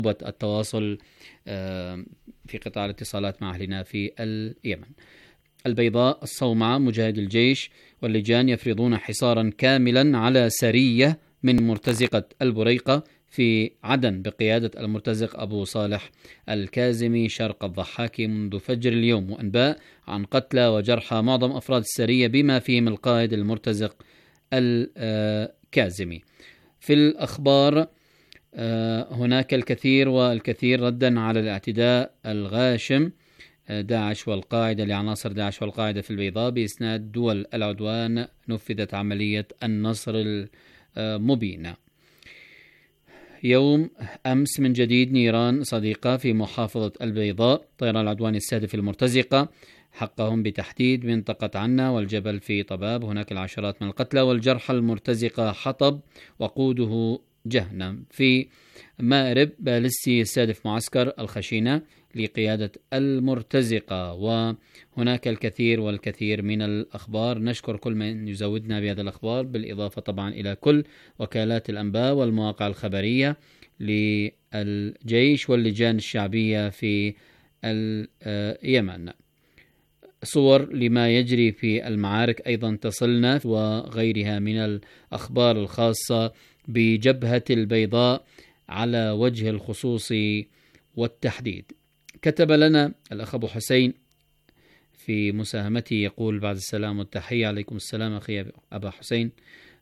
التواصل في قطاع الاتصالات مع أهلنا في اليمن. البيضاء الصومعة: مجاهد الجيش واللجان يفرضون حصارا كاملا على سرية من مرتزقة البريقة في عدن بقيادة المرتزق أبو صالح الكازمي شرق الضحاك منذ فجر اليوم، وأنباء عن قتلى وجرحى معظم أفراد السرية بما فيهم القائد المرتزق الكازمي. في الأخبار هناك الكثير والكثير ردا على الاعتداء الغاشم داعش والقاعدة لعناصر داعش والقاعدة في البيضاء بإسناد دول العدوان. نفذت عملية النصر المبينة. يوم أمس من جديد نيران صديقة في محافظة البيضاء. طيران العدوان يستهدف المرتزقة، حقهم بتحديد منطقة عنا والجبل في طباب. هناك العشرات من القتلى والجرحى. المرتزقة حطب وقوده جهنم. في مأرب بالستي يستهدف معسكر الخشينة لقيادة المرتزقة. وهناك الكثير والكثير من الأخبار. نشكر كل من يزودنا بهذه الأخبار، بالإضافة طبعا إلى كل وكالات الأنباء والمواقع الخبرية للجيش واللجان الشعبية في اليمن. صور لما يجري في المعارك أيضا تصلنا، وغيرها من الأخبار الخاصة بجبهة البيضاء على وجه الخصوص والتحديد. كتب لنا الأخ أبو حسين في مساهمته يقول: بعد السلام والتحية. عليكم السلام أخي أبا حسين.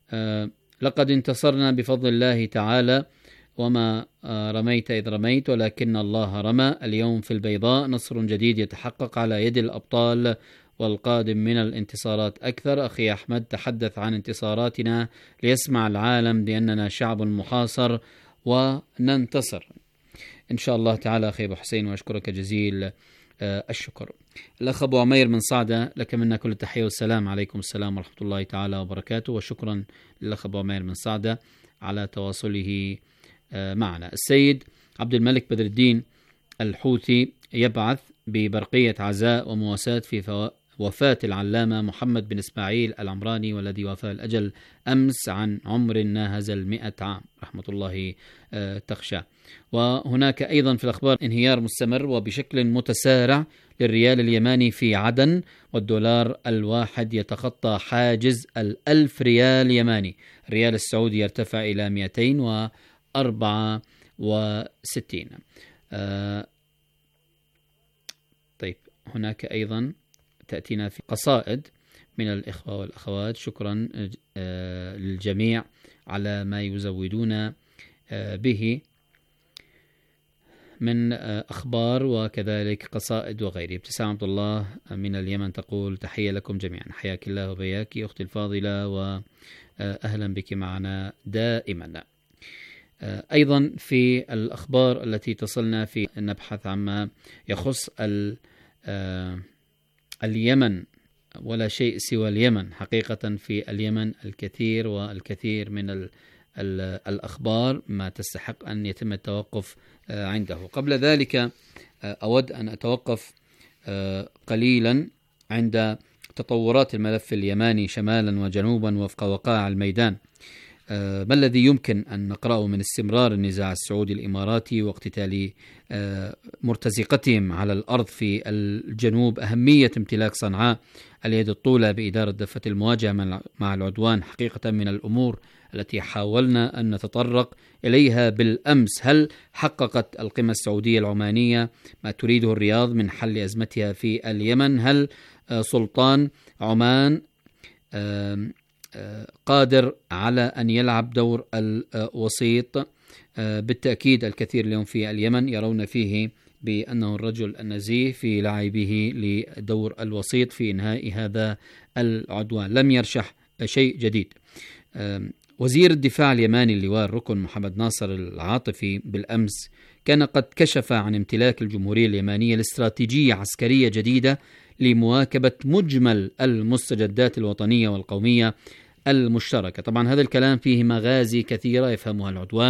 لقد انتصرنا بفضل الله تعالى، وما رميت إذ رميت ولكن الله رمى. اليوم في البيضاء نصر جديد يتحقق على يد الأبطال، والقادم من الانتصارات أكثر. أخي أحمد تحدث عن انتصاراتنا ليسمع العالم بأننا شعب محاصر وننتصر إن شاء الله تعالى أخي أبو حسين، وأشكرك جزيل الشكر. الأخ أبو عمير من صعدة، لك منا كل التحية والسلام. عليكم السلام ورحمة الله تعالى وبركاته، وشكرا للأخ أبو عمير من صعدة على تواصله معنا. السيد عبد الملك بدر الدين الحوثي يبعث ببرقية عزاء ومواساة في وفاة العلامة محمد بن إسماعيل العمراني، والذي وفى الأجل أمس عن عمر ناهز 100 عام، رحمة الله تخشى. وهناك أيضا في الأخبار انهيار مستمر وبشكل متسارع للريال اليماني في عدن، والدولار الواحد يتخطى حاجز 1000 ريال يماني. الريال السعودي يرتفع إلى 264. طيب، هناك أيضا تأتينا في قصائد من الإخوة والأخوات. شكرا للجميع على ما يزودون به من أخبار وكذلك قصائد وغيره. ابتسام عبد الله من اليمن تقول: تحية لكم جميعا. حياك الله وبياك أختي الفاضلة، وأهلا بك معنا دائما. أيضا في الأخبار التي تصلنا في نبحث عما يخص اليمن، ولا شيء سوى اليمن حقيقة. في اليمن الكثير والكثير من الأخبار ما تستحق أن يتم التوقف عنده. قبل ذلك أود أن أتوقف قليلا عند تطورات الملف اليماني شمالا وجنوبا وفق وقائع الميدان. ما الذي يمكن أن نقرأه من استمرار النزاع السعودي الإماراتي واقتتال مرتزقتهم على الأرض في الجنوب؟ أهمية امتلاك صنعاء اليد الطولى بإدارة دفة المواجهة مع العدوان حقيقة من الأمور التي حاولنا أن نتطرق إليها بالأمس. هل حققت القمة السعودية العمانية ما تريده الرياض من حل أزمتها في اليمن؟ هل سلطان عمان قادر على أن يلعب دور الوسيط؟ بالتأكيد الكثير اليوم في اليمن يرون فيه بأنه الرجل النزيه في لعبه لدور الوسيط في إنهاء هذا العدوان. لم يرشح شيء جديد. وزير الدفاع اليماني اللواء الركن محمد ناصر العاطفي بالأمس كان قد كشف عن امتلاك الجمهورية اليمانية لاستراتيجية عسكرية جديدة لمواكبة مجمل المستجدات الوطنية والقومية المشتركة. طبعا هذا الكلام فيه مغازي كثيرة يفهمها العدوان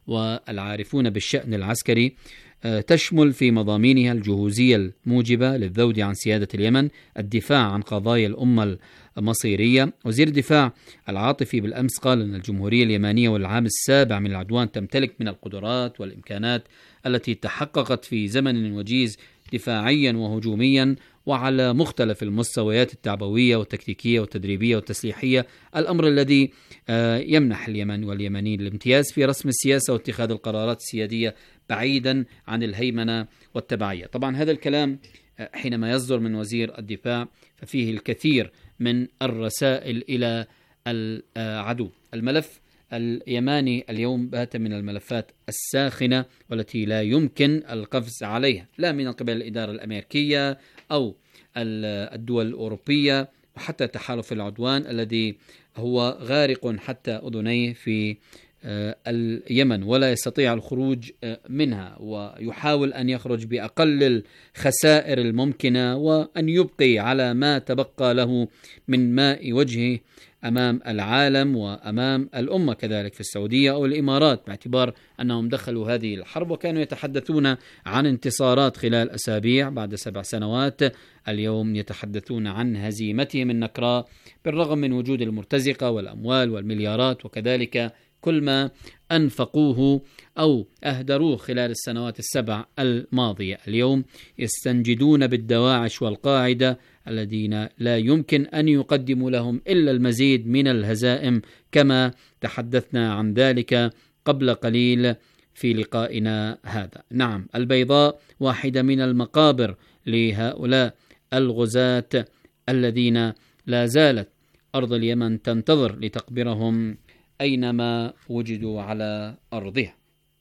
والعارفون بالشأن العسكري، تشمل في مضامينها الجهوزية الموجبة للذود عن سيادة اليمن، الدفاع عن قضايا الأمة المصيرية. وزير الدفاع العاطفي بالأمس قال أن الجمهورية اليمنية والعام السابع من العدوان تمتلك من القدرات والإمكانات التي تحققت في زمن وجيز دفاعيا وهجوميا وعلى مختلف المستويات التعبوية والتكتيكية والتدريبية والتسليحية، الأمر الذي يمنح اليمن واليمنيين الامتياز في رسم السياسة واتخاذ القرارات السيادية بعيدا عن الهيمنة والتبعية. طبعا هذا الكلام حينما يصدر من وزير الدفاع ففيه الكثير من الرسائل إلى العدو. الملف اليماني اليوم بات من الملفات الساخنة والتي لا يمكن القفز عليها، لا من قبل الإدارة الأمريكية أو الدول الأوروبية، وحتى تحالف العدوان الذي هو غارق حتى أذنيه في اليمن ولا يستطيع الخروج منها، ويحاول أن يخرج بأقل الخسائر الممكنة وأن يبقي على ما تبقى له من ماء وجهه أمام العالم وأمام الأمة كذلك في السعودية أو الإمارات، باعتبار أنهم دخلوا هذه الحرب وكانوا يتحدثون عن انتصارات خلال أسابيع بعد 7 سنوات. اليوم يتحدثون عن هزيمتهم النكراء بالرغم من وجود المرتزقة والأموال والمليارات وكذلك كل ما أنفقوه أو أهدروه خلال السنوات 7 الماضية. اليوم يستنجدون بالدواعش والقاعدة الذين لا يمكن أن يقدموا لهم إلا المزيد من الهزائم، كما تحدثنا عن ذلك قبل قليل في لقائنا هذا. نعم، البيضاء واحدة من المقابر لهؤلاء الغزاة الذين لا زالت أرض اليمن تنتظر لتقبرهم أينما وجدوا على أرضها.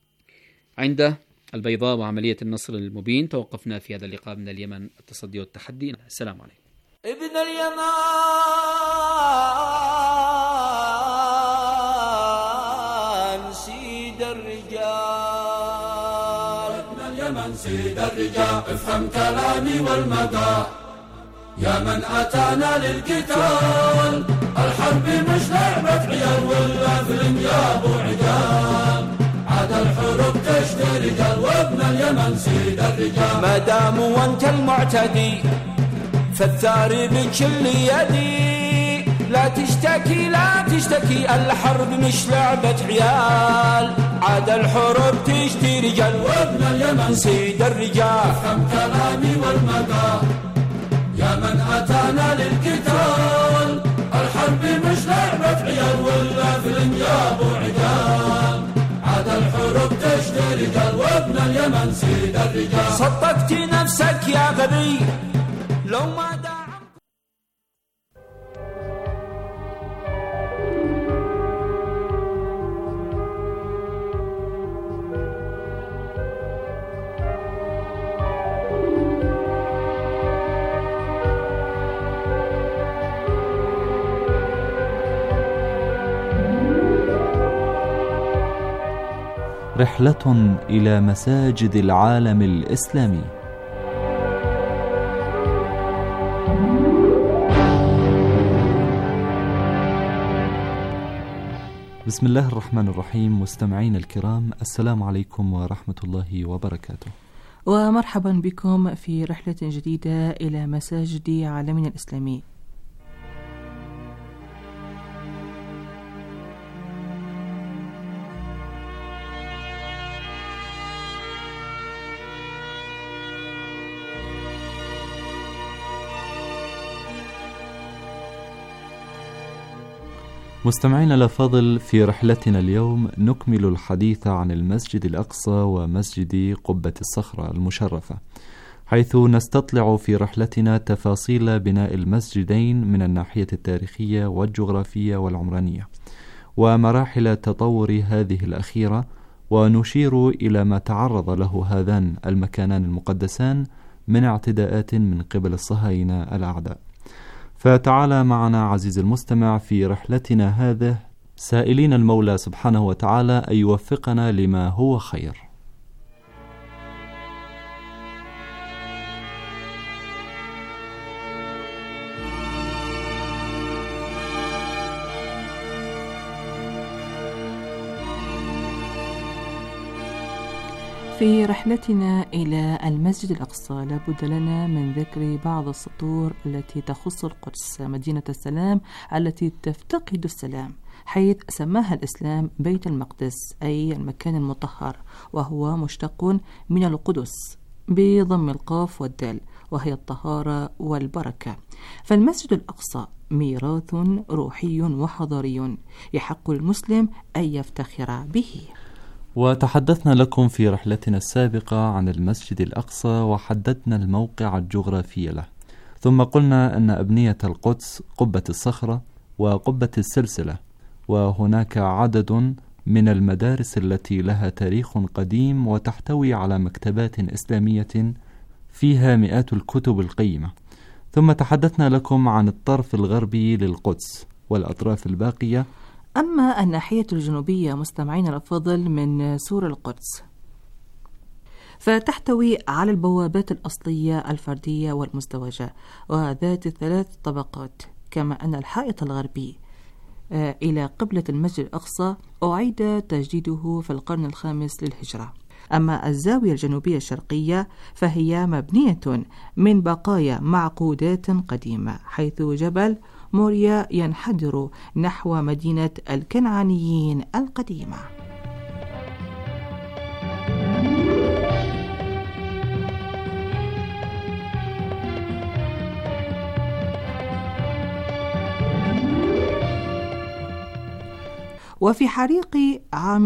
عند البيضاء وعملية النصر المبين توقفنا في هذا اللقاء من اليمن التصدي والتحدي. السلام عليكم. ابن اليمان سيد الرجال، ابن اليمن سيد الرجال، افهم كلامي والمدى يا من أتانا للقتال، الحرب مش لعبة عيال ولا فيلم يا أبو عجال، عاد الحروب تشتري رجال وابن اليمن سيد الرجال، ما دام وانت المعتدي فالثاري بكل يدي، لا تشتكي لا تشتكي، الحرب مش لعبة عيال، عاد الحروب تشتري رجال وابن اليمن سيد الرجال، افهم كلامي والمدى يا من أتانا للقتال، الحرب مش لعبة عيال ولا فيلم يا أبو عجال، عاد الحروب تشتري رجال وابن اليمن سيد الرجال، صدقت نفسك يا غبي لو ما دعم. رحلة إلى مساجد العالم الإسلامي. بسم الله الرحمن الرحيم. مستمعين الكرام، السلام عليكم ورحمة الله وبركاته، ومرحبا بكم في رحلة جديدة إلى مساجد عالمنا الإسلامي. مستمعين الأفاضل، في رحلتنا اليوم نكمل الحديث عن المسجد الأقصى ومسجد قبة الصخرة المشرفة، حيث نستطلع في رحلتنا تفاصيل بناء المسجدين من الناحية التاريخية والجغرافية والعمرانية ومراحل تطور هذه الأخيرة، ونشير إلى ما تعرض له هذان المكانان المقدسان من اعتداءات من قبل الصهاينة الأعداء. فتعالى معنا عزيز المستمع في رحلتنا هذه سائلين المولى سبحانه وتعالى أن يوفقنا لما هو خير. وفي رحلتنا إلى المسجد الأقصى لابد لنا من ذكر بعض السطور التي تخص القدس مدينة السلام التي تفتقد السلام، حيث سماها الإسلام بيت المقدس أي المكان المطهر، وهو مشتق من القدس بضم القاف والدال، وهي الطهارة والبركة. فالمسجد الأقصى ميراث روحي وحضاري يحق المسلم أن يفتخر به. وتحدثنا لكم في رحلتنا السابقة عن المسجد الأقصى وحددنا الموقع الجغرافي له، ثم قلنا أن أبنية القدس قبة الصخرة وقبة السلسلة، وهناك عدد من المدارس التي لها تاريخ قديم وتحتوي على مكتبات إسلامية فيها مئات الكتب القيمة. ثم تحدثنا لكم عن الطرف الغربي للقدس والأطراف الباقية. أما الناحية الجنوبية مستمعين الأفاضل من سور القدس فتحتوي على البوابات الأصلية الفردية والمزدوجة وذات 3 طبقات، كما أن الحائط الغربي إلى قبلة المسجد الأقصى أعيد تجديده في القرن الخامس للهجرة. أما الزاوية الجنوبية الشرقية فهي مبنية من بقايا معقودات قديمة، حيث جبل موريا ينحدر نحو مدينة الكنعانيين القديمة. وفي حريق عام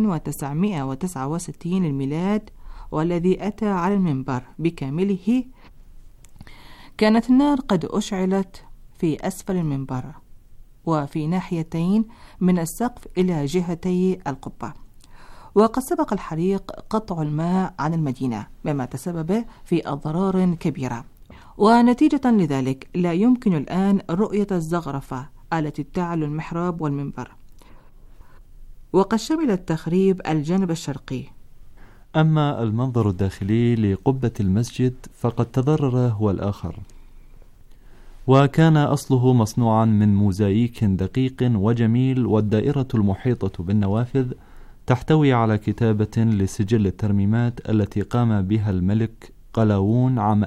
1969 الميلاد والذي أتى على المنبر بكامله، كانت النار قد أشعلت في أسفل المنبر وفي ناحيتين من السقف إلى جهتي القبة، وقد سبق الحريق قطع الماء عن المدينة مما تسبب في أضرار كبيرة، ونتيجة لذلك لا يمكن الآن رؤية الزخرفة التي تعلو المحراب والمنبر، وقد شمل التخريب الجانب الشرقي. أما المنظر الداخلي لقبة المسجد فقد تضرر هو الآخر، وكان أصله مصنوعا من موزاييك دقيق وجميل، والدائرة المحيطة بالنوافذ تحتوي على كتابة لسجل الترميمات التي قام بها الملك قلاوون عام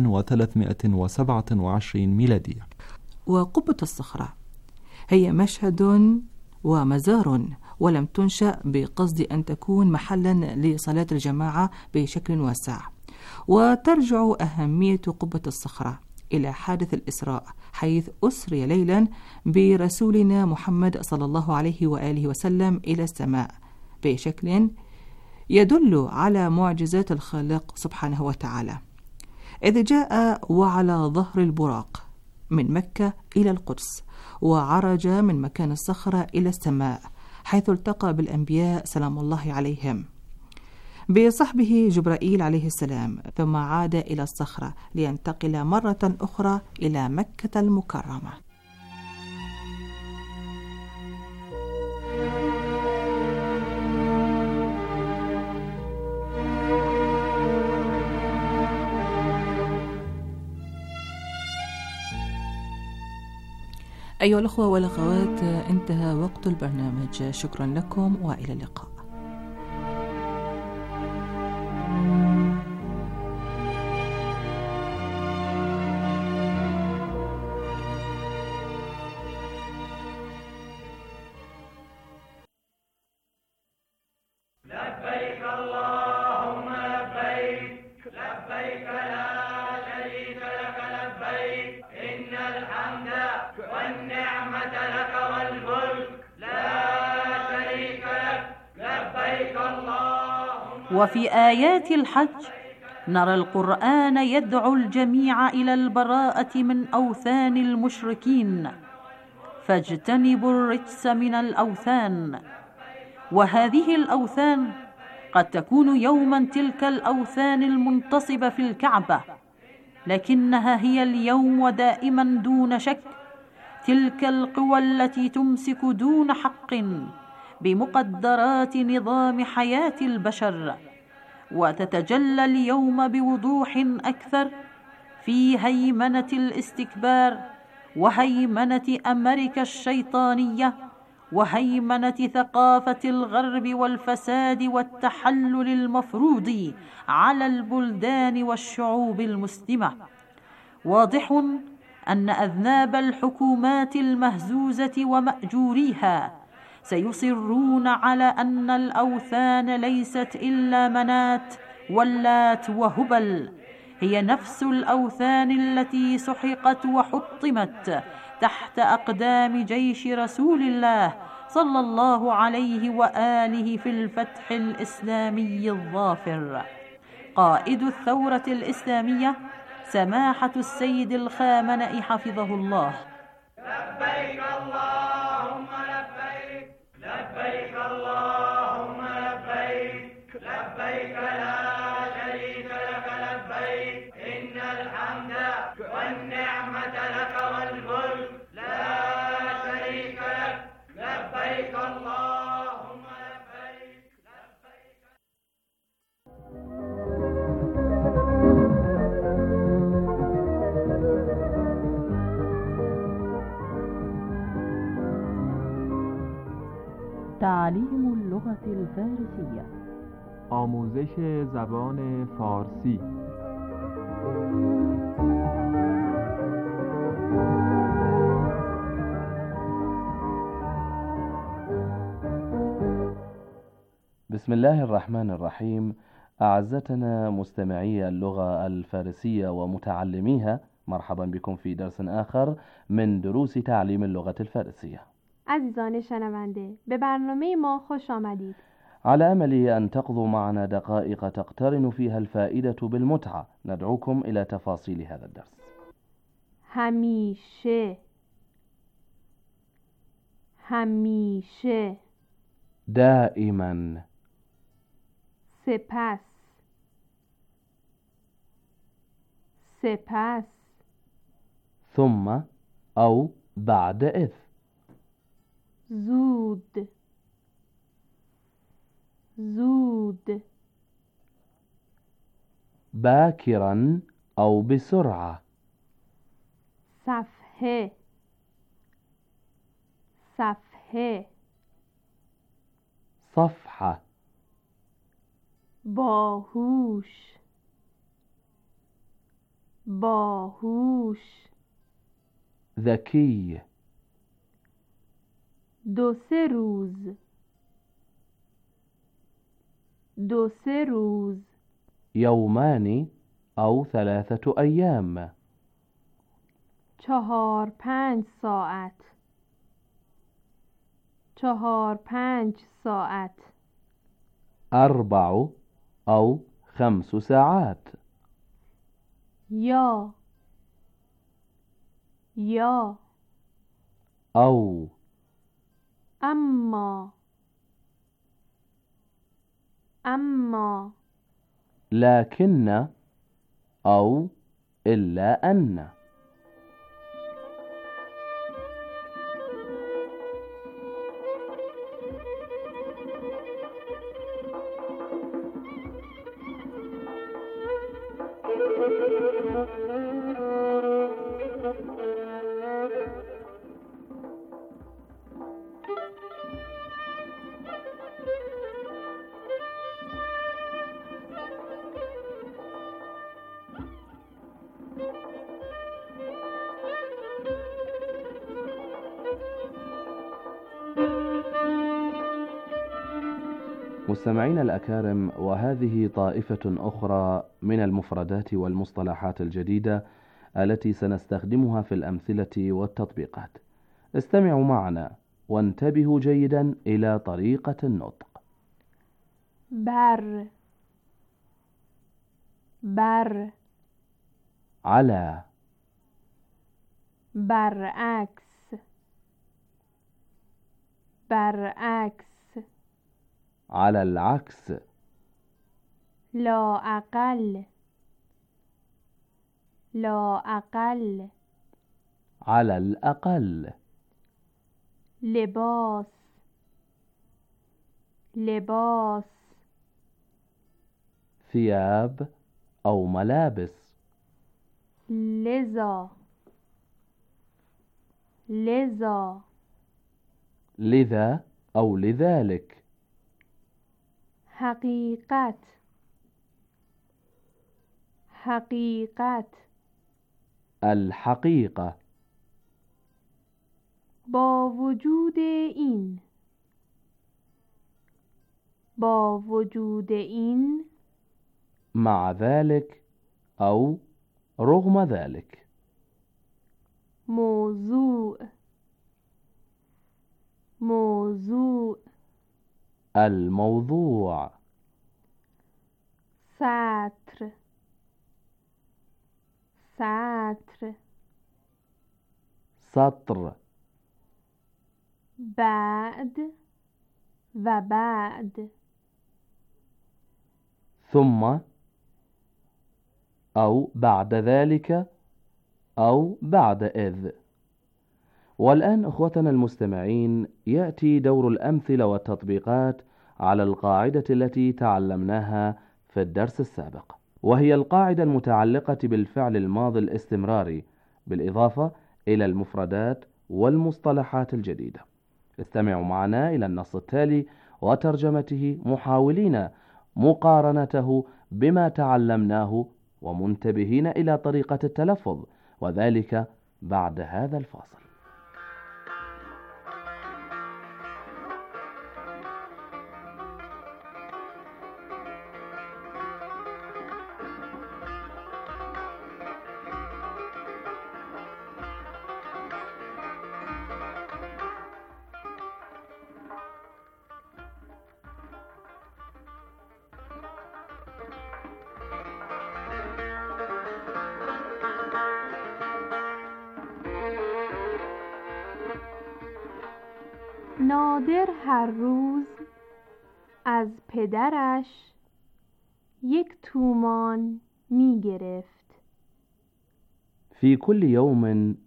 1327 ميلادية. وقبة الصخرة هي مشهد ومزار، ولم تنشأ بقصد أن تكون محلا لصلاة الجماعة بشكل واسع. وترجع أهمية قبة الصخرة إلى حادث الإسراء، حيث أسري ليلا برسولنا محمد صلى الله عليه وآله وسلم إلى السماء بشكل يدل على معجزات الخالق سبحانه وتعالى، إذ جاء وعلى ظهر البراق من مكة إلى القدس، وعرج من مكان الصخرة إلى السماء، حيث التقى بالأنبياء سلام الله عليهم بصحبه جبرائيل عليه السلام، ثم عاد إلى الصخرة لينتقل مرة أخرى إلى مكة المكرمة. أيها الأخوة والأخوات، انتهى وقت البرنامج. شكرا لكم وإلى اللقاء. لبيك اللهم لبيك، لبيك لا شريك لك لبيك، إن الحمد والنعمة لك والملك لا شريك لك، لبيك اللهم. وفي آيات الحج نرى القرآن يدعو الجميع إلى البراءة من أوثان المشركين، فاجتنبوا الرجس من الأوثان. وهذه الأوثان قد تكون يوما تلك الأوثان المنتصبة في الكعبة، لكنها هي اليوم ودائما دون شك تلك القوى التي تمسك دون حق بمقدرات نظام حياة البشر، وتتجلى اليوم بوضوح أكثر في هيمنة الاستكبار وهيمنة أمريكا الشيطانية وهيمنة ثقافة الغرب والفساد والتحلل المفروض على البلدان والشعوب المسلمة. واضح أن أذناب الحكومات المهزوزة ومأجوريها سيصرون على أن الأوثان ليست إلا منات واللات وهبل، هي نفس الأوثان التي سحقت وحطمت تحت أقدام جيش رسول الله صلى الله عليه وآله في الفتح الإسلامي الظافر. قائد الثورة الإسلامية سماحة السيد الخامنئي حفظه الله: لبيك اللهم لبيك، لبيك اللهم لبيك، لبيك لا شريك لك لبيك، إن الحمد والنعمة لك والملك لا شريك لك، لبيك اللهم لبيك، لبيك. تعليم اللغة الفارسية. آموزش زبان فارسی. بسم الله الرحمن الرحيم. أعزتنا مستمعي اللغة الفارسية ومتعلميها، مرحبا بكم في درس آخر من دروس تعليم اللغة الفارسية. عزیزان شنونده، به برنامه ما خوش آمدید. على أمل أن تقضوا معنا دقائق تقترن فيها الفائدة بالمتعة، ندعوكم إلى تفاصيل هذا الدرس. همیشه، همیشه. دائما. سپس، سپس. ثم أو بعد إذ. زود، زود. باكرا أو بسرعة. صفحه، صفحه. صفحة. باهوش، باهوش. ذكي. دو سه روز، دو سه روز. يومان أو 3 أيام. 4-5 ساعت، 4-5 ساعت. 4 أو 5 ساعات. یا، یا. أو. اما، اما. لكن أو إلا أن. مستمعين الأكارم، وهذه طائفة أخرى من المفردات والمصطلحات الجديدة التي سنستخدمها في الأمثلة والتطبيقات. استمعوا معنا وانتبهوا جيدا إلى طريقة النطق. بر، بر. على. برعکس، برعکس. على العكس. لا أقل، لا أقل. على الأقل. لباس، لباس. ثياب أو ملابس. لذا، لذا. لذا أو لذلك. حقیقت، حقیقت. الحقيقة. با وجود این، با وجود این. مع ذلك أو رغم ذلك. موضوع، موضوع. الموضوع. سطر، سطر. سطر. بعد و بعد. ثم أو بعد ذلك أو بعد إذ. والآن أخوتنا المستمعين يأتي دور الأمثلة والتطبيقات على القاعدة التي تعلمناها في الدرس السابق، وهي القاعدة المتعلقة بالفعل الماضي الاستمراري بالإضافة إلى المفردات والمصطلحات الجديدة. استمعوا معنا إلى النص التالي وترجمته محاولين مقارنته بما تعلمناه ومنتبهين إلى طريقة التلفظ، وذلك بعد هذا الفاصل. نادر هر روز از پدرش 1 تومان می گرفت. في كل يوم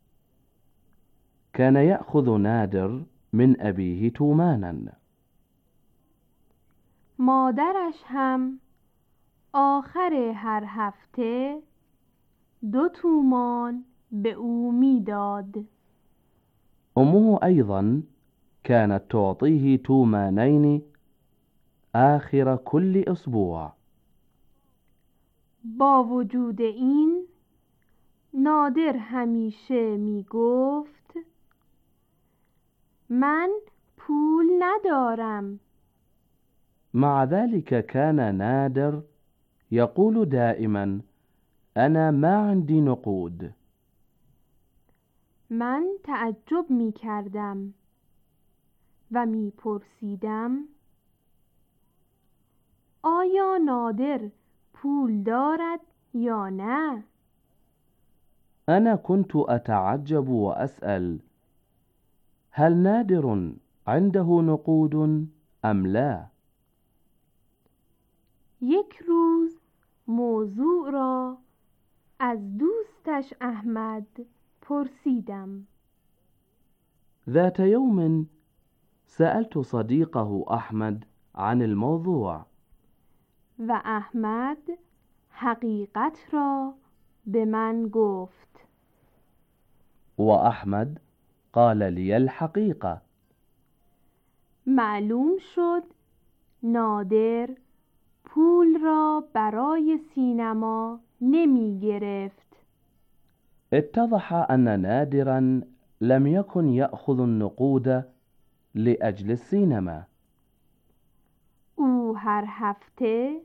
كان يأخذ نادر من أبيه تومانا. مادرش هم آخر هر هفته 2 تومان به او میداد. أمه أيضا كانت تعطيه تومانين آخر كل أسبوع. با وجود این نادر همیشه می گفت من پول ندارم. مع ذلك كان نادر يقول دائما أنا ما عندي نقود. من تعجب می کردم و می پرسیدم آیا نادر پول دارد یا نه؟ أنا كنت أتعجب وأسأل هل نادر عنده نقود أم لا؟ یک روز موضوع را از دوستش احمد پرسیدم. ذات يوم سألت صديقه أحمد عن الموضوع، و احمد حقیقت را به من گفت. وأحمد قال لي الحقيقة. معلوم شد نادر پول را برای سینما نمی گرفت. اتضح أن نادرا لم يكن يأخذ النقود لأجل السينما. او هر هفته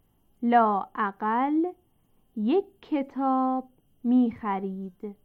لااقل 1 کتاب می خرید.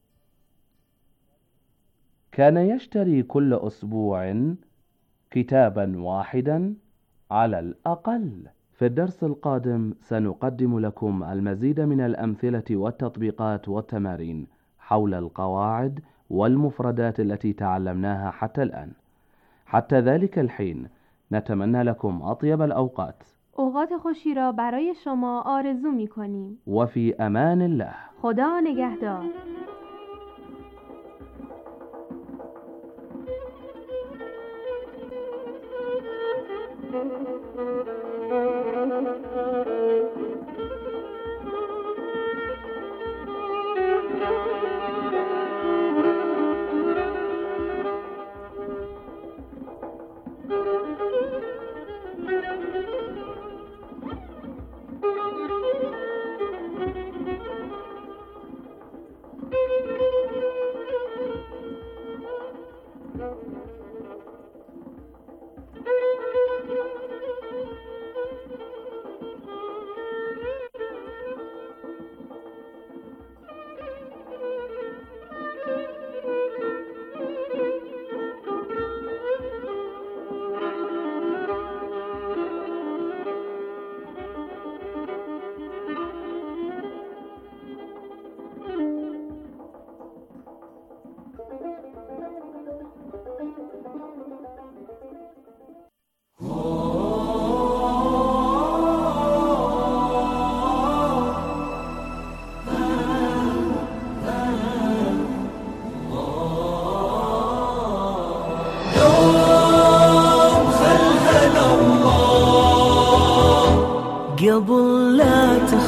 كان يشتري كل أسبوع كتابا واحدا على الأقل. في الدرس القادم سنقدم لكم المزيد من الأمثلة والتطبيقات والتمارين حول القواعد والمفردات التي تعلمناها حتى الآن. حتى ذلك الحين نتمنى لكم أطيب الأوقات. اوقات خوشی را برای شما آرزو می کنیم. وفي أمان الله. خدا نگهدار.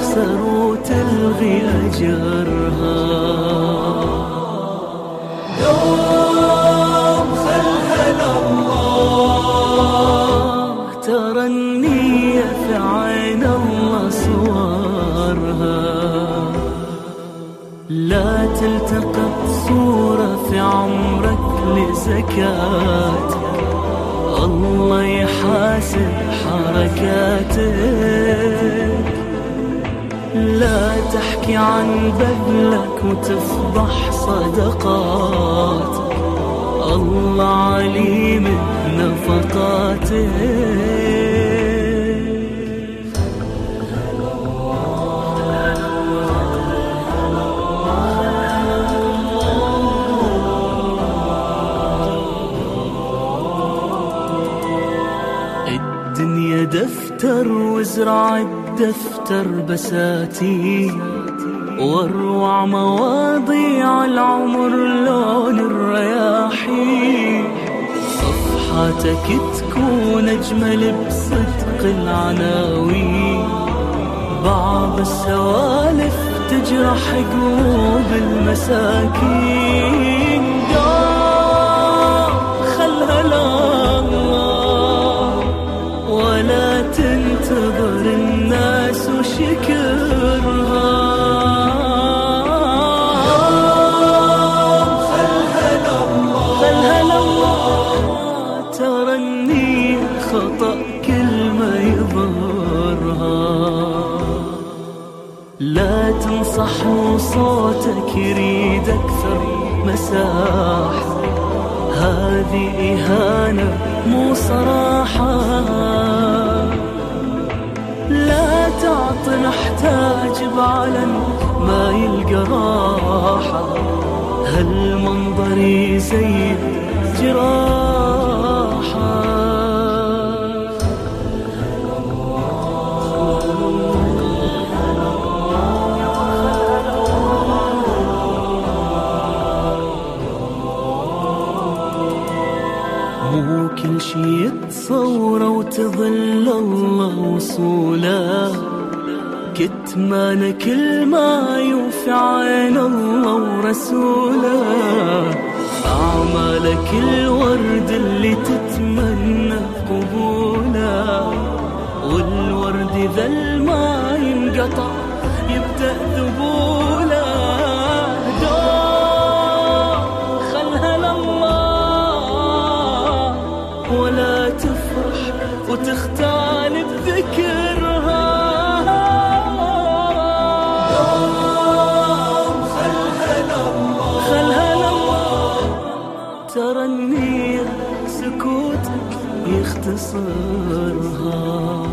تخسر وتلغي أجرها. يوم خلها الله ترى النية في عين الله صورها، لا تلتقط صورة في عمرك لزكاتك، الله يحاسب حركاتك. لا تحكي عن بذلك وتفضح صدقاتك، الله عليم بنفقاتك. الدنيا دفتر وازرع الدفتر بساتين، واروع مواضيع العمر لون الرياحين، صفحاتك تكون أجمل بصدق العناوين، بعض السوالف تجرح قلوب المساكين. خلها لله ولا تنتظر الناس وشكرها. خلها لله ترى النية خطأ كل ما يظهرها. لا تنصح وصوتك يريد أكثر مساحة، هذه إهانة مو صراحة. لا تعطي محتاج بعلن ما يلقى راحة، هالمنظر يزيد جراحة. مو كل شي يتصور وتظل الله وصوله، كتمان كل ما يوفي عين الله ورسوله. أعمالك الورد اللي تتمنى قبوله، والورد ذا ما ينقطع يبدأ ذبوله. خلها لله ولا تفرح وتختال بذكرها. خلها لله ترى النية سكوتك يختصرها.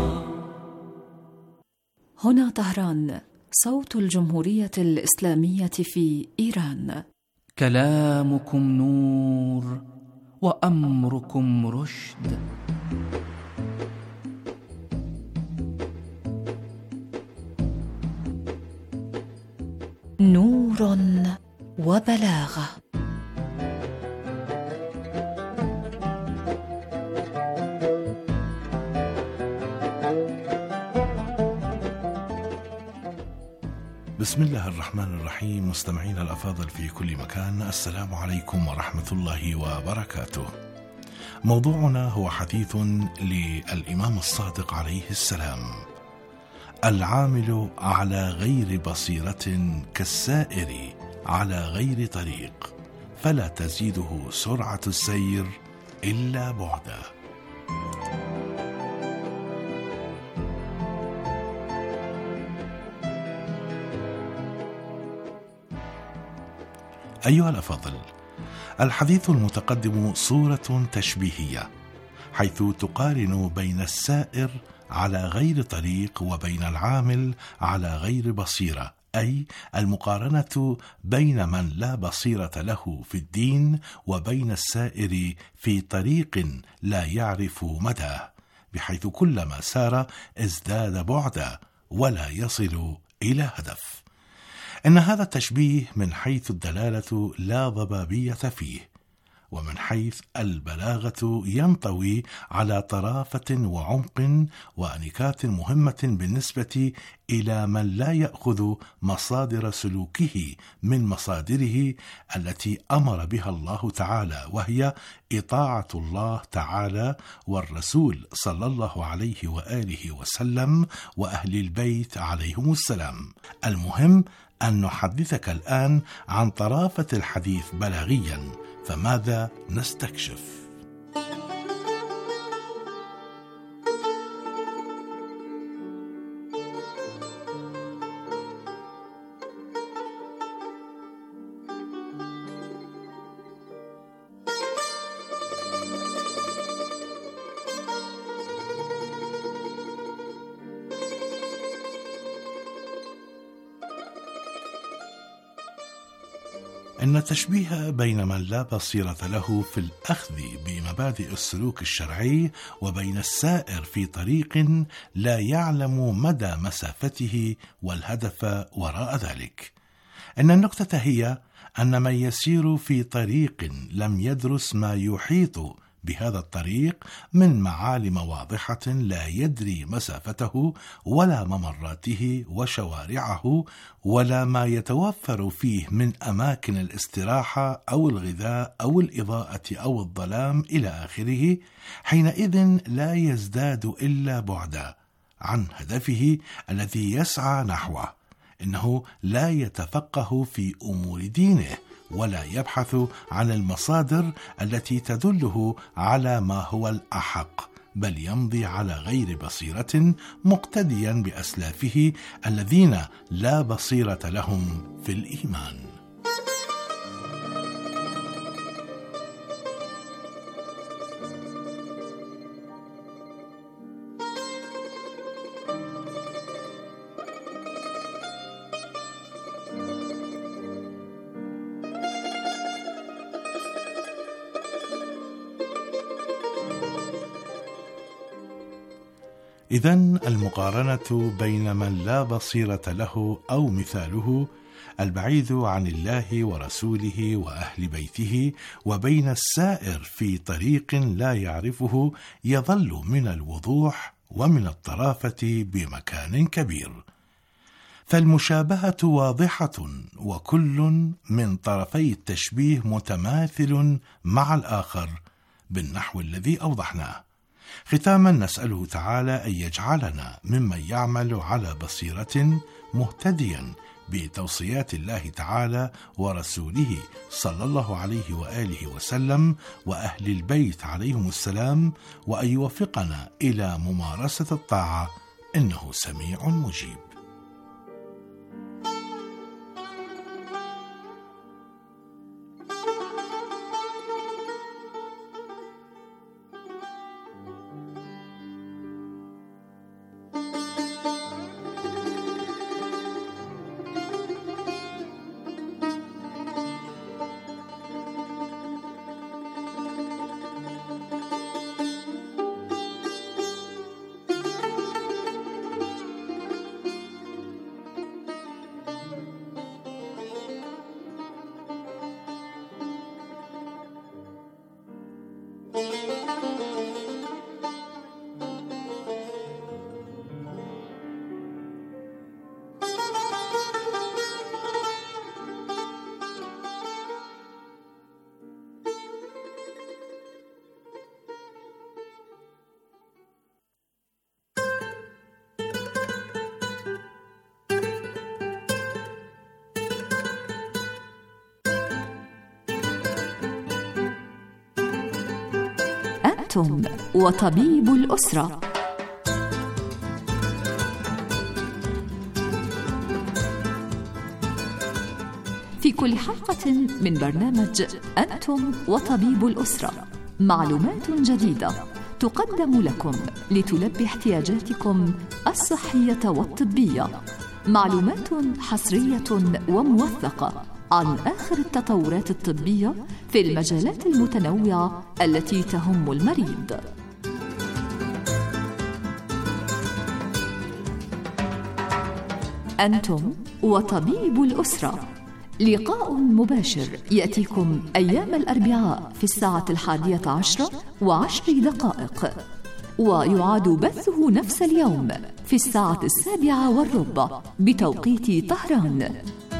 هنا طهران، صوت الجمهورية الإسلامية في إيران. كلامكم نور وأمركم رشد. نور وبلاغة. بسم الله الرحمن الرحيم. مستمعينا الأفاضل في كل مكان، السلام عليكم ورحمة الله وبركاته. موضوعنا هو حديث للإمام الصادق عليه السلام: العامل على غير بصيرة كالسائر على غير طريق، فلا تزيده سرعة السير إلا بعدا. أيها الأفاضل، الحديث المتقدم صورة تشبيهية، حيث تقارن بين السائر على غير طريق وبين العامل على غير بصيرة، أي المقارنة بين من لا بصيرة له في الدين وبين السائر في طريق لا يعرف مداه، بحيث كلما سار ازداد بعدا ولا يصل إلى هدف. إن هذا التشبيه من حيث الدلالة لا ضبابية فيه، ومن حيث البلاغة ينطوي على طرافة وعمق وأنكات مهمة بالنسبة إلى من لا يأخذ مصادر سلوكه من مصادره التي أمر بها الله تعالى، وهي إطاعة الله تعالى والرسول صلى الله عليه وآله وسلم وأهل البيت عليهم السلام. المهم أن نحدثك الآن عن طرافة الحديث بلاغيا، فماذا نستكشف؟ إن التشبيه بين من لا بصيرة له في الأخذ بمبادئ السلوك الشرعي وبين السائر في طريق لا يعلم مدى مسافته والهدف وراء ذلك. إن النقطة هي أن من يسير في طريق لم يدرس ما يحيط بهذا الطريق من معالم واضحة لا يدري مسافته ولا ممراته وشوارعه ولا ما يتوفر فيه من أماكن الاستراحة أو الغذاء أو الإضاءة أو الظلام إلى آخره، حينئذ لا يزداد إلا بعدا عن هدفه الذي يسعى نحوه. إنه لا يتفقه في أمور دينه ولا يبحث عن المصادر التي تدله على ما هو الأحق، بل يمضي على غير بصيرة مقتديا بأسلافه الذين لا بصيرة لهم في الإيمان. إذن المقارنة بين من لا بصيرة له أو مثاله البعيد عن الله ورسوله وأهل بيته وبين السائر في طريق لا يعرفه يظل من الوضوح ومن الطرافة بمكان كبير. فالمشابهة واضحة، وكل من طرفي التشبيه متماثل مع الآخر بالنحو الذي أوضحناه. ختاما نسأله تعالى أن يجعلنا ممن يعمل على بصيرة مهتديا بتوصيات الله تعالى ورسوله صلى الله عليه وآله وسلم وأهل البيت عليهم السلام، وأن يوفقنا إلى ممارسة الطاعة، إنه سميع مجيب. أنتم وطبيب الأسرة. في كل حلقة من برنامج أنتم وطبيب الأسرة معلومات جديدة تقدم لكم لتلبي احتياجاتكم الصحية والطبية، معلومات حصرية وموثقة عن آخر التطورات الطبية في المجالات المتنوعة التي تهم المريض. أنتم وطبيب الأسرة، لقاء مباشر يأتيكم أيام الأربعاء في 11:10 و10 دقائق، ويعاد بثه نفس اليوم في 7:15 بتوقيت طهران.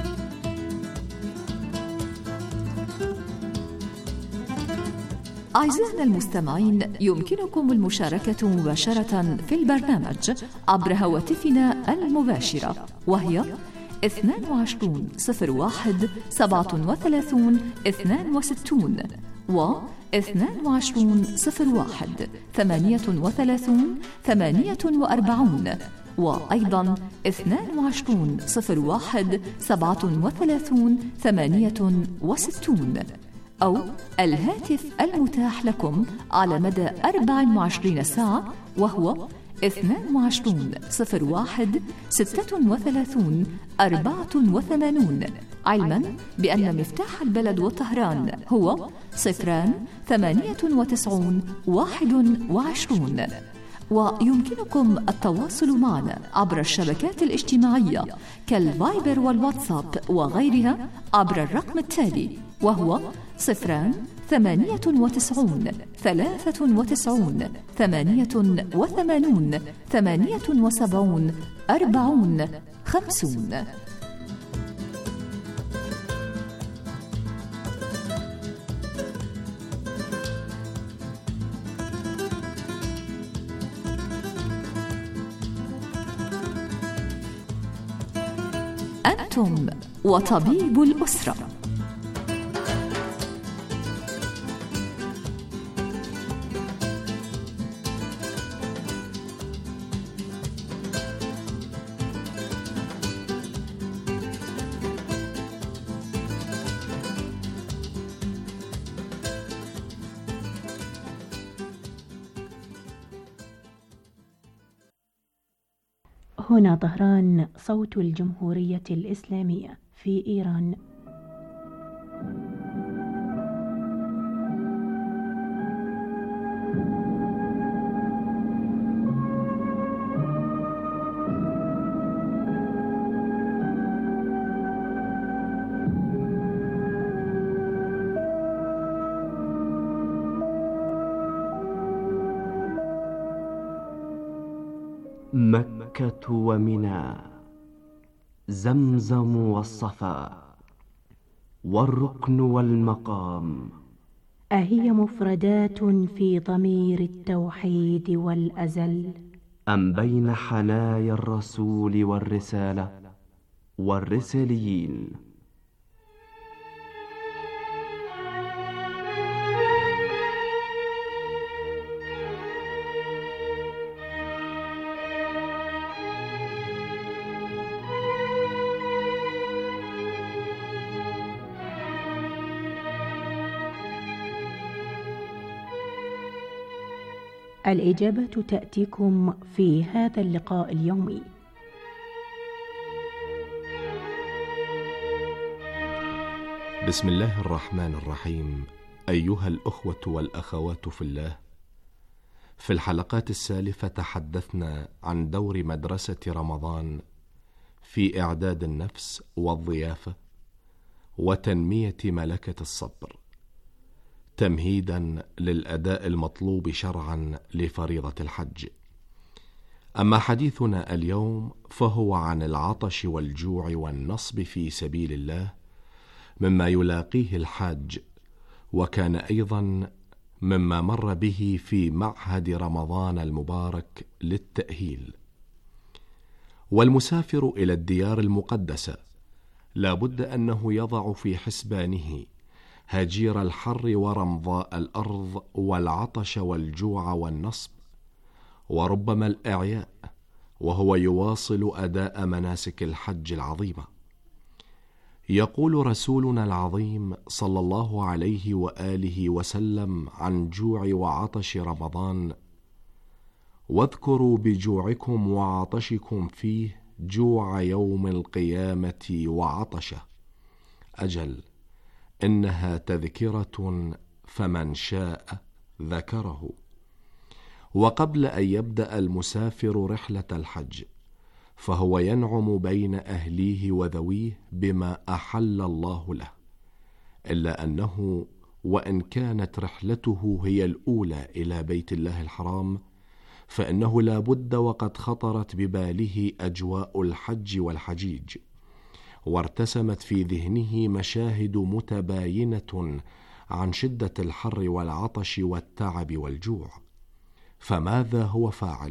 أعزائنا المستمعين، يمكنكم المشاركة مباشرة في البرنامج عبر هواتفنا المباشرة، وهي 22 01 37 62 و 22 01 38 48 وأيضا 22 01 37 68 أو الهاتف المتاح لكم على مدى 24 ساعة، وهو 22 01 36 84، علما بأن مفتاح البلد وطهران هو 098 21. ويمكنكم التواصل معنا عبر الشبكات الاجتماعية كالفايبر والواتساب وغيرها عبر الرقم التالي، وهو 098 93 88 78 40 50. أنتم وطبيب الأسرة. هنا طهران، صوت الجمهورية الإسلامية في إيران. مكة ومنى، زمزم والصفا، والركن والمقام، أهي مفردات في ضمير التوحيد والأزل، أم بين حنايا الرسول والرسالة والرساليين؟ الإجابة تأتيكم في هذا اللقاء اليومي. بسم الله الرحمن الرحيم. أيها الأخوة والأخوات في الله، في الحلقات السالفة تحدثنا عن دور مدرسة رمضان في إعداد النفس والضيافة وتنمية ملكة الصبر، تمهيدا للأداء المطلوب شرعا لفريضة الحج. أما حديثنا اليوم فهو عن العطش والجوع والنصب في سبيل الله، مما يلاقيه الحاج، وكان أيضا مما مر به في معهد رمضان المبارك للتأهيل. والمسافر إلى الديار المقدسة لا بد أنه يضع في حسبانه هجير الحر ورمضاء الأرض والعطش والجوع والنصب، وربما الإعياء، وهو يواصل أداء مناسك الحج العظيمة. يقول رسولنا العظيم صلى الله عليه وآله وسلم عن جوع وعطش رمضان: واذكروا بجوعكم وعطشكم فيه جوع يوم القيامة وعطشه. أجل إنها تذكرة فمن شاء ذكره. وقبل أن يبدأ المسافر رحلة الحج فهو ينعم بين أهليه وذويه بما أحل الله له، إلا أنه وإن كانت رحلته هي الأولى إلى بيت الله الحرام، فإنه لا بد وقد خطرت بباله أجواء الحج والحجيج، وارتسمت في ذهنه مشاهد متباينة عن شدة الحر والعطش والتعب والجوع. فماذا هو فاعل؟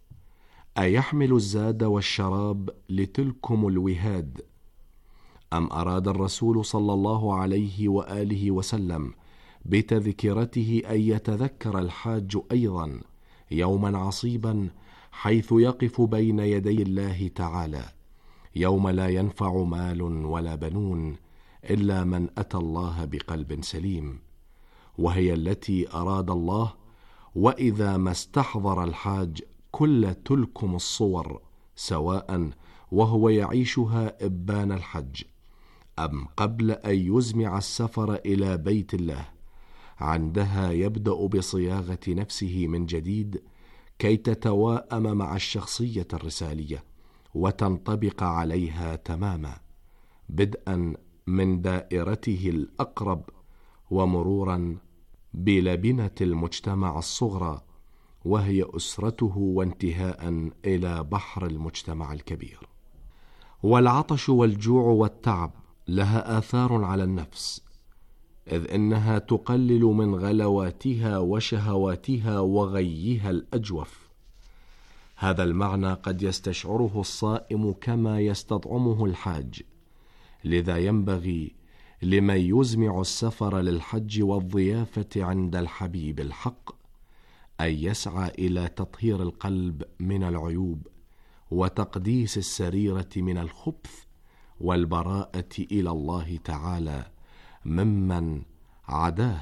أيحمل الزاد والشراب لتلكم الوهاد، أم أراد الرسول صلى الله عليه وآله وسلم بتذكرته أن يتذكر الحاج أيضا يوما عصيبا حيث يقف بين يدي الله تعالى، يوم لا ينفع مال ولا بنون إلا من أتى الله بقلب سليم، وهي التي أراد الله. وإذا ما استحضر الحاج كل تلكم الصور، سواء وهو يعيشها إبان الحج أم قبل أن يزمع السفر إلى بيت الله، عندها يبدأ بصياغة نفسه من جديد كي تتواءم مع الشخصية الرسالية وتنطبق عليها تماما، بدءا من دائرته الأقرب ومرورا بلبنة المجتمع الصغرى وهي أسرته، وانتهاء إلى بحر المجتمع الكبير. والعطش والجوع والتعب لها آثار على النفس، إذ إنها تقلل من غلواتها وشهواتها وغيها الأجوف. هذا المعنى قد يستشعره الصائم كما يستطعمه الحاج، لذا ينبغي لمن يزمع السفر للحج والضيافة عند الحبيب الحق أن يسعى إلى تطهير القلب من العيوب وتقديس السريرة من الخبث والبراءة إلى الله تعالى ممن عداه،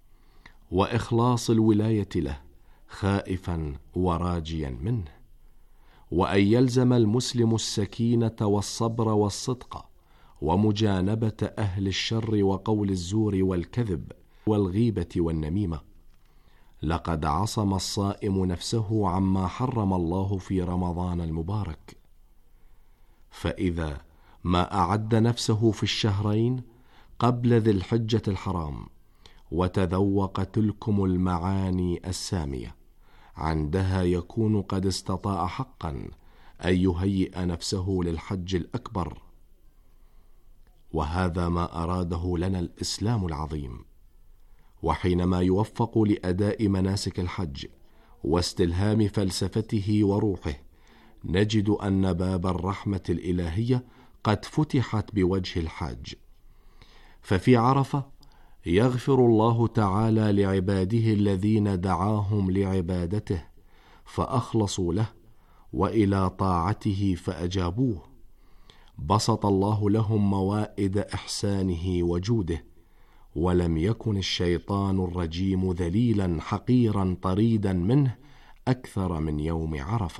وإخلاص الولاية له خائفا وراجيا منه، وأن يلزم المسلم السكينة والصبر والصدق ومجانبة أهل الشر وقول الزور والكذب والغيبة والنميمة. لقد عصم الصائم نفسه عما حرم الله في رمضان المبارك، فإذا ما أعد نفسه في الشهرين قبل ذي الحجة الحرام وتذوق تلكم المعاني السامية، عندها يكون قد استطاع حقا أن يهيئ نفسه للحج الأكبر. وهذا ما أراده لنا الإسلام العظيم. وحينما يوفق لأداء مناسك الحج واستلهام فلسفته وروحه، نجد أن باب الرحمة الإلهية قد فتحت بوجه الحاج. ففي عرفة يغفر الله تعالى لعباده الذين دعاهم لعبادته فأخلصوا له وإلى طاعته فأجابوه، بسط الله لهم موائد إحسانه وجوده، ولم يكن الشيطان الرجيم ذليلا حقيرا طريدا منه أكثر من يوم عرفة.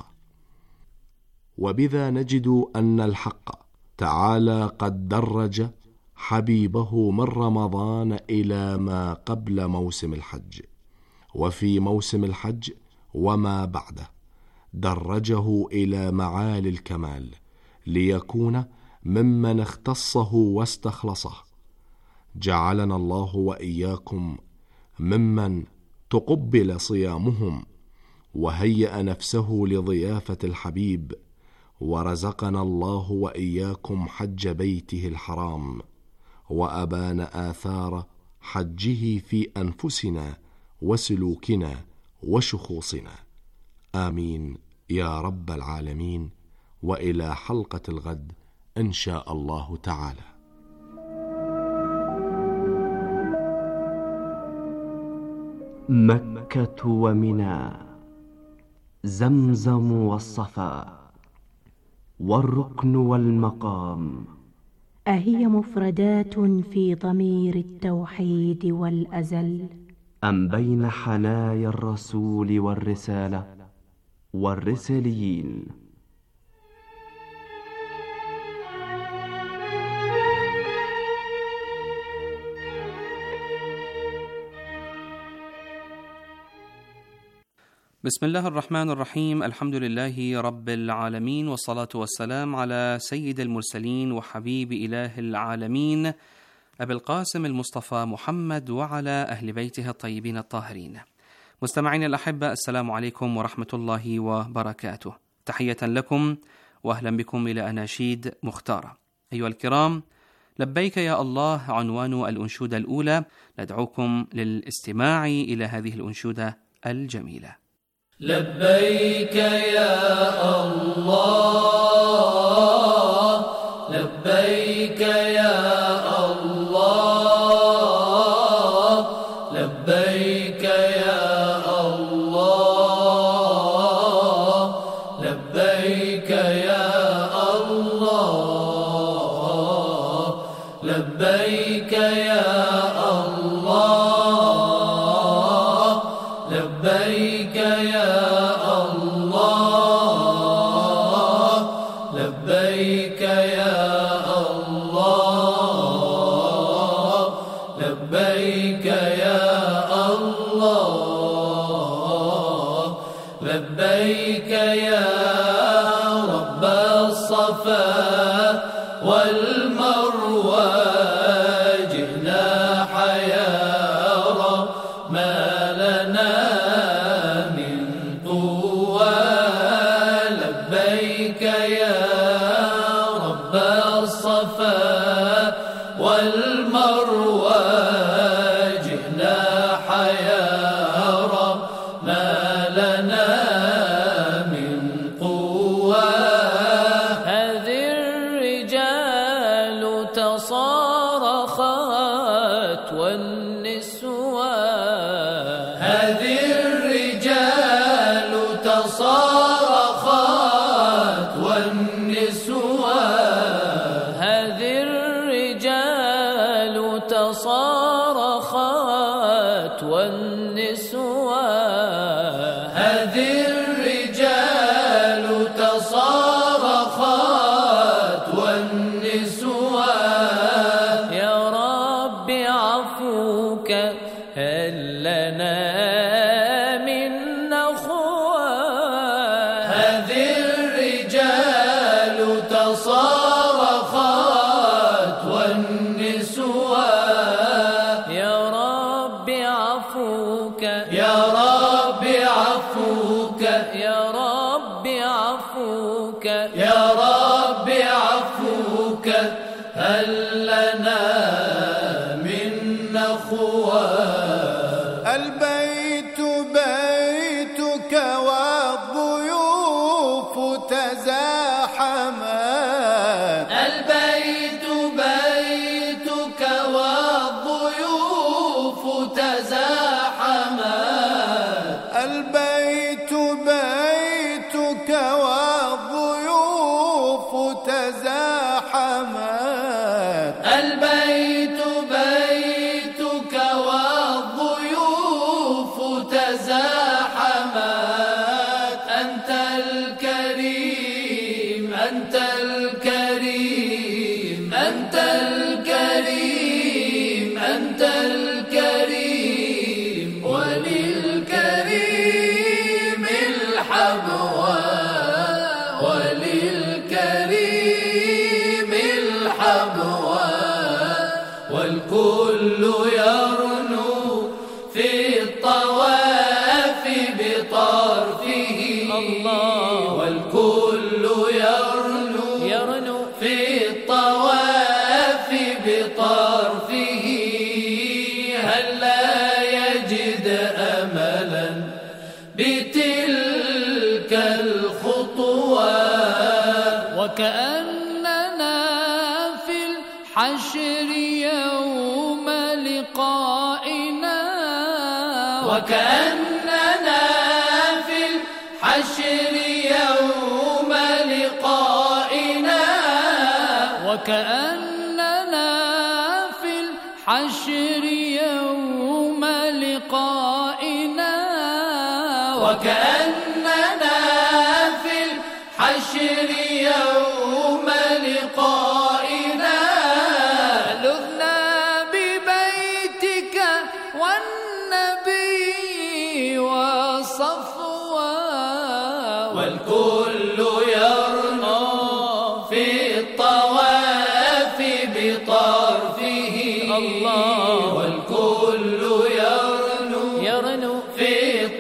وبذا نجد أن الحق تعالى قد درج حبيبه من رمضان إلى ما قبل موسم الحج، وفي موسم الحج وما بعده درجه إلى معالي الكمال، ليكون ممن اختصه واستخلصه. جعلنا الله وإياكم ممن تقبل صيامهم وهيأ نفسه لضيافة الحبيب، ورزقنا الله وإياكم حج بيته الحرام، وأبان آثار حجه في أنفسنا وسلوكنا وشخوصنا. آمين يا رب العالمين. وإلى حلقة الغد إن شاء الله تعالى. مكة ومنى، زمزم والصفا، والركن والمقام، أهي مفردات في ضمير التوحيد والأزل، أم بين حنايا الرسول والرسالة والرساليين؟ بسم الله الرحمن الرحيم. الحمد لله رب العالمين، والصلاة والسلام على سيد المرسلين وحبيب إله العالمين أبي القاسم المصطفى محمد وعلى أهل بيته الطيبين الطاهرين. مستمعين الأحبة، السلام عليكم ورحمة الله وبركاته. تحية لكم وأهلا بكم إلى أناشيد مختارة. أيها الكرام، لبيك يا الله عنوان الأنشودة الأولى. ندعوكم للاستماع إلى هذه الأنشودة الجميلة. لبيك يا الله، لبيك يا الله، لبيك يا الله، لبيك يا الله، لبيك يا الله، لبيك يا الله، لبيك يا الله، لبيك يا الله، لبيك يا رب الصفا والمروة، جئنا حيارى ما لنا من قوة. لبيك يا رب الصفا والمروة، جئنا حيارى ما لنا من قوة. هذه الرجال تصارخت والنسوان، هذه الرجال تصارخت والنسوان، هذه الرجال تصارخت والنسوان، هذه الرجال تصارخت والنسوان. يا رب عفوك هل لنا من نخوة. هذه الرجال تصارخت والنسوان. يا رب عفوك، يا رب عفوك، يا رب عفوك، يا رب عفوك هل لنا من نخوة. البيت بيتك والضيوف تزاحما، البيت بيتك والضيوف تزاحما، البيت بيتك والضيوف تزاحما، البيت بيتك والضيوف تزاحمت. أنت الكريم، أنت الكريم، أنت الكريم، أنت الكريم، وللكريم الحبوى، وللكريم الحبوى. والكل يرنو في الطواف بطرفه، الله، والكل يرنو في الطواف بطرفه. هل لا يجد أملا بتلك الخطوات. وكأننا في الحشر يوم لقائنا، وكأننا في الحشر يوم لقائنا، وكأننا في الحشر يوم لقائنا، وكأننا في الحشر يوم لقائنا. لذنا ببيتك والنبي وصفوة، والكل يرنو في الطواف بطرفه، الله، والكل يرنو في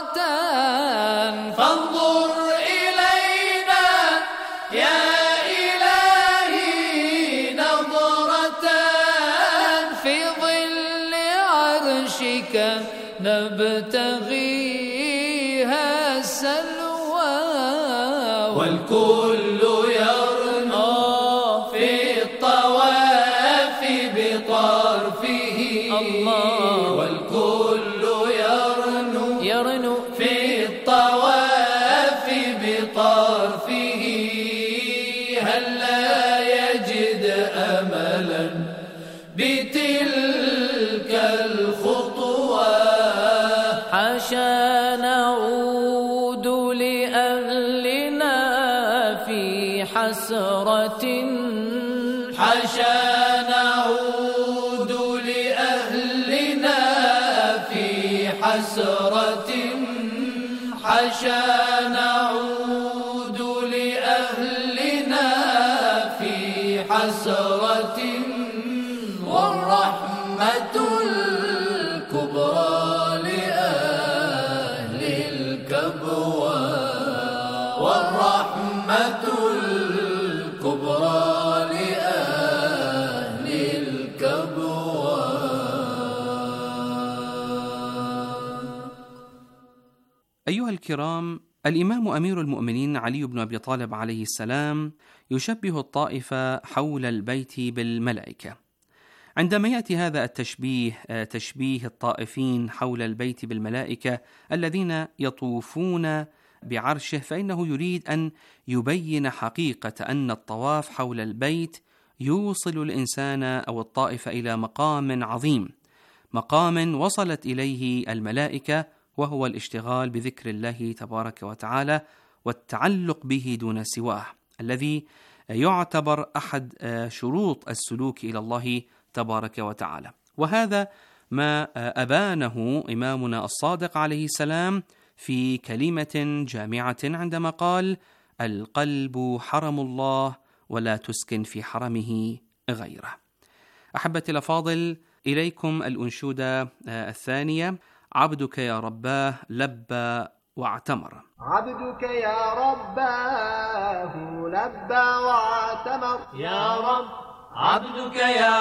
فانظر إلينا يا إلهي نظرة في ظل عرشك نبتغيها السلوى والكل يرنو في الطواف بطرفه الله والكل يرنو في الطواف بطرفه هل لا يجد أملا بتلك الخطوة حاشا نعود لأهلنا في حسرة حاشا نعود لأهلنا في حسرة حاشا نعود لأهلنا في حسرة والرحمة الكبرى لأهل الكبوى والرحمة الكبرى لأهل الكبوى. أيها الكرام، الإمام أمير المؤمنين علي بن أبي طالب عليه السلام يشبه الطائف حول البيت بالملائكة. عندما يأتي هذا التشبيه تشبيه الطائفين حول البيت بالملائكة الذين يطوفون بعرشه، فإنه يريد أن يبين حقيقة أن الطواف حول البيت يوصل الإنسان أو الطائف إلى مقام عظيم، مقام وصلت إليه الملائكة، وهو الاشتغال بذكر الله تبارك وتعالى والتعلق به دون سواه، الذي يعتبر أحد شروط السلوك إلى الله تبارك وتعالى. وهذا ما أبانه إمامنا الصادق عليه السلام في كلمة جامعة عندما قال: القلب حرم الله ولا تسكن في حرمه غيره. أحبتي الأفاضل، إليكم الأنشودة الثانية: عبدك يا رباه لبى واعتمر. عبدك يا رباه لبى واعتمر يا رب عبدك يا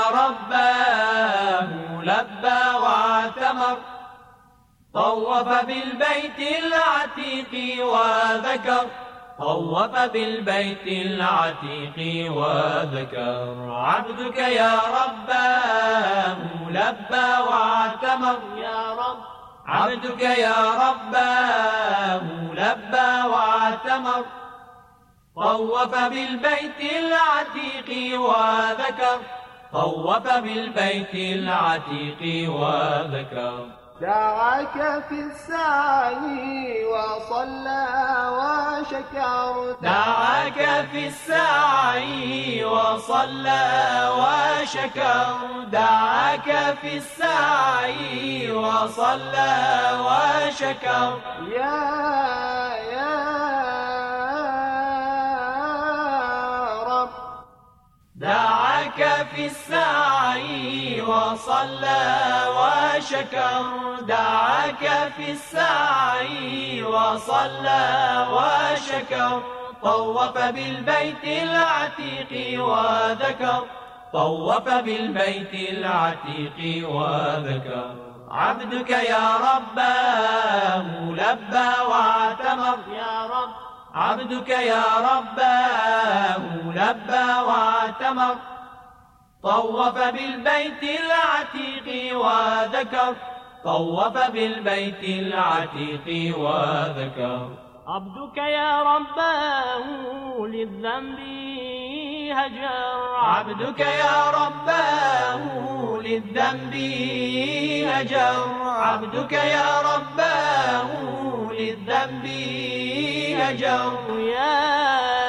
رباه لبى واعتمر طوف بالبيت العتيق وذكر طوف بالبيت العتيق وذكر عبدك يا رباه لبى واعتمر يا رب عبدك يا رباه لبى واعتمر طوف بالبيت العتيق وذكر طوف بالبيت العتيق وذكر دعاك في السعي وصلى وشكر دعاك في السعي وصلى وشكر دعاك في السعي وصلى وشكر يا رب دعاك في السعي وصلى وشكر دعاك في السعي وصلى وشكر طوف بالبيت العتيق وذكر طوف بالبيت العتيق وذكر عبدك يا رباه لبى واعتمر يا رب عبدك يا رباه لبى واعتمر طوف بالبيت العتيق وذكر طوف بالبيت العتيق وذكر عبدك يا رباه للذنب هجر عبدك يا رباه للذنب هجر عبدك يا رباه للذنب هجر يا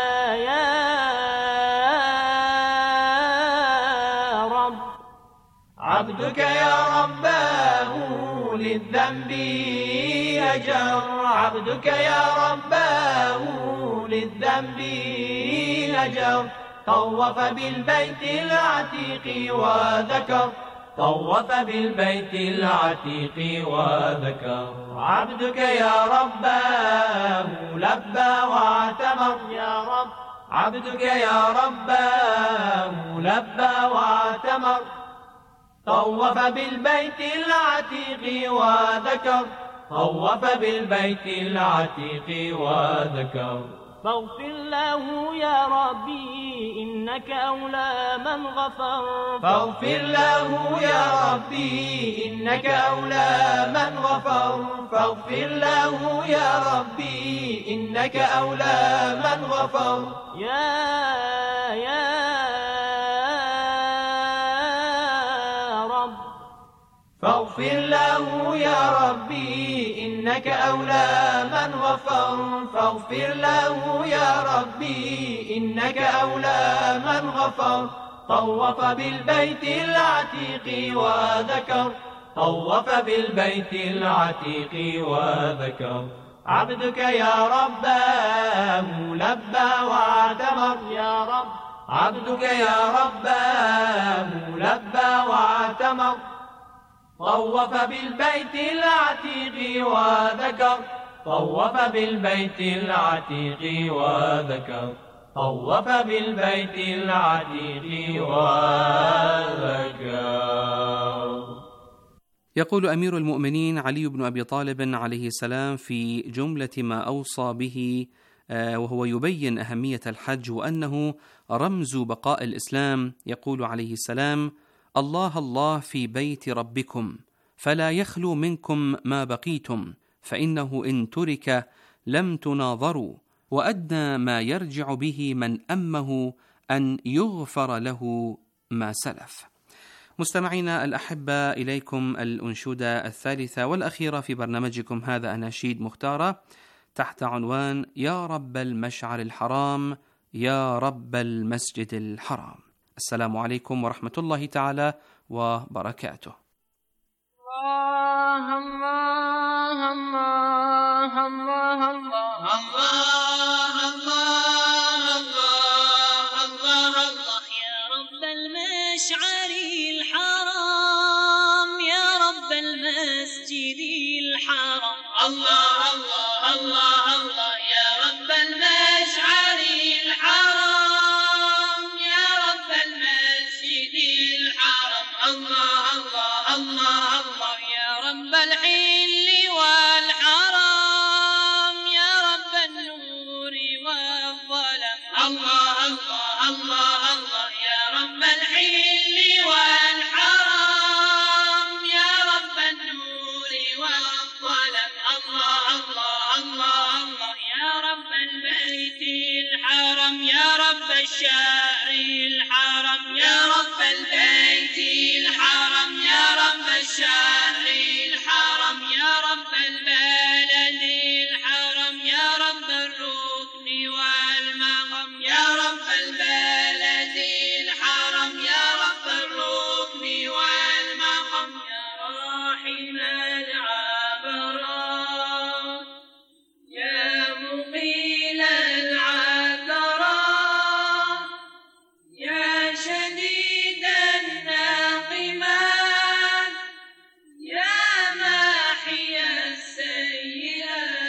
رب عبدك يا رباه للذنب هجر عبدك يا رباه للذنب هجر طوف بالبيت العتيق وذكر طوف بالبيت العتيق وذكر عبدك يا رباه لبى واعتمر يا رب عبدك يا رباه لبى واعتمر طوف بالبيت العتيق وذكر طوف بالبيت العتيق وذكر فاغفر له يا ربي إنك أولى من غفر فاغفر له يا ربي إنك أولى من غفر فاغفر له يا ربي إنك أولى من غفر يا رب فاغفر له يا ربي إنك أولى من غفر فاغفر له يا ربي إنك أولى من غفر طوف بالبيت العتيق وذكر طوف بالبيت العتيق وذكر عبدك يا رباه لبى واعتمر يا رب عبدك يا رباه لبى واعتمر طوف بالبيت العتيق وذكر طوف بالبيت العتيق وذكر طوف بالبيت العتيق وذكر. يقول أمير المؤمنين علي بن أبي طالب عليه السلام في جملة ما أوصى به وهو يبين أهمية الحج وأنه رمز بقاء الإسلام، يقول عليه السلام: الله الله في بيت ربكم فلا يخلو منكم ما بقيتم، فإنه إن ترك لم تناظروا، وأدنى ما يرجع به من أمه أن يغفر له ما سلف. مستمعينا الأحبة، إليكم الأنشودة الثالثة والأخيرة في برنامجكم هذا أناشيد مختارة تحت عنوان يا رب المشعر الحرام يا رب المسجد الحرام. السلام عليكم ورحمة الله تعالى وبركاته. الله الله الله الله الله الله الله الله يا رب المشعر الحرام يا رب المسجد الحرام الله الله الله الله يا رب المشعر الحرام يا رب المسجد الحرام الله الله الله الله يا رب الحل والحرام يا رب النور والظلام الله الله الله الله يا رب الحل والحرام يا رب النور والظلام الله الله الله الله يا رب البيت الحرام يا رب الشام